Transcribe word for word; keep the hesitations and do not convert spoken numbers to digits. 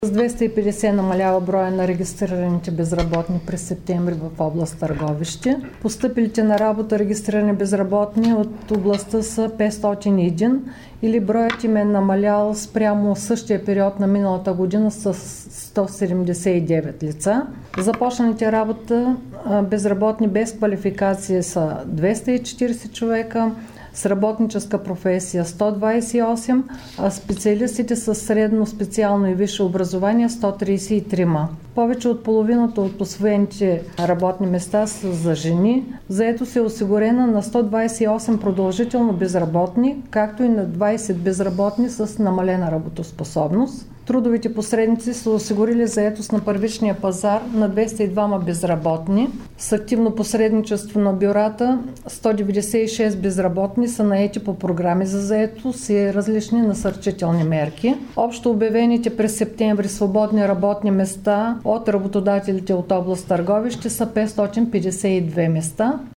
С двеста и петдесет намалява броя на регистрираните безработни през септември в област Търговище. Постъпилите на работа регистрирани безработни от областта са петстотин и един или броят им е намалял спрямо същия период на миналата година с сто седемдесет и девет лица. Започналите работа безработни без квалификация са двеста и четиридесет човека, с работническа професия сто двадесет и осем, а специалистите с средно, специално и висше образование сто тридесет и три. Повече от половината от освоените работни места са за жени. Заетост е осигурена на сто двадесет и осем продължително безработни, както и на двадесет безработни с намалена работоспособност. Трудовите посредници са осигурили заетост на първичния пазар на двеста и двама безработни. С активно посредничество на бюрата сто деветдесет и шест безработни са наети по програми за заетост и различни насърчителни мерки. Общо обявените през септември свободни работни места от работодателите от област Търговище са петстотин петдесет и две места.